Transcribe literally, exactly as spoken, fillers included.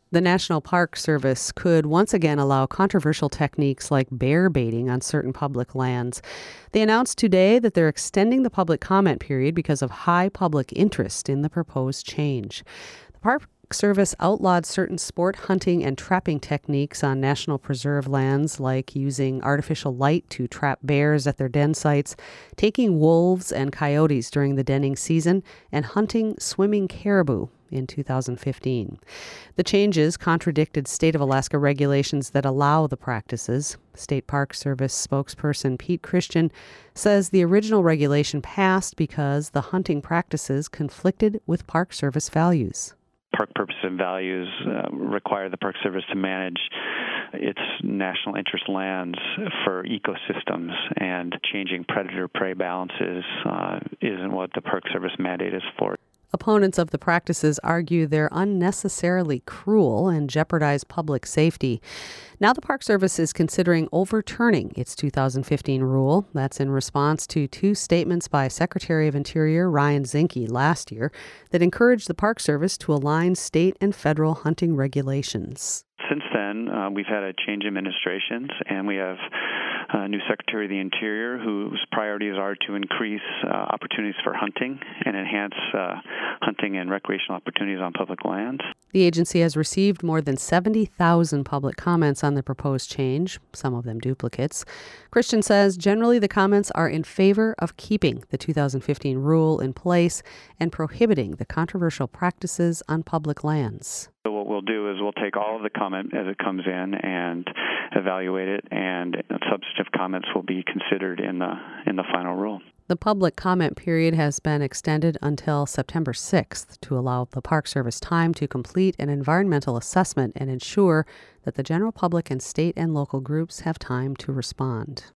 The National Park Service could once again allow controversial techniques like bear baiting on certain public lands. They announced today that they're extending the public comment period because of high public interest in the proposed change. The Park Service outlawed certain sport hunting and trapping techniques on National Preserve lands, like using artificial light to trap bears at their den sites, taking wolves and coyotes during the denning season, and hunting swimming caribou in two thousand fifteen. The changes contradicted state of Alaska regulations that allow the practices. State Park Service spokesperson Pete Christian says the original regulation passed because the hunting practices conflicted with Park Service values. Park purpose and values uh, require the Park Service to manage its national interest lands for ecosystems, and changing predator-prey balances uh, isn't what the Park Service mandate is for. Opponents of the practices argue they're unnecessarily cruel and jeopardize public safety. Now the Park Service is considering overturning its two thousand fifteen rule. That's in response to two statements by Secretary of Interior Ryan Zinke last year that encouraged the Park Service to align state and federal hunting regulations. Since then, uh, we've had a change in administrations, and we have a new Secretary of the Interior whose priorities are to increase uh, opportunities for hunting and enhance uh, hunting and recreational opportunities on public lands. The agency has received more than seventy thousand public comments on the proposed change, some of them duplicates. Christian says generally the comments are in favor of keeping the two thousand fifteen rule in place and prohibiting the controversial practices on public lands. So what we'll do is we'll take all of the comment as it comes in and evaluate it, and substantive comments will be considered in the in the final rule. The public comment period has been extended until September sixth to allow the Park Service time to complete an environmental assessment and ensure that the general public and state and local groups have time to respond.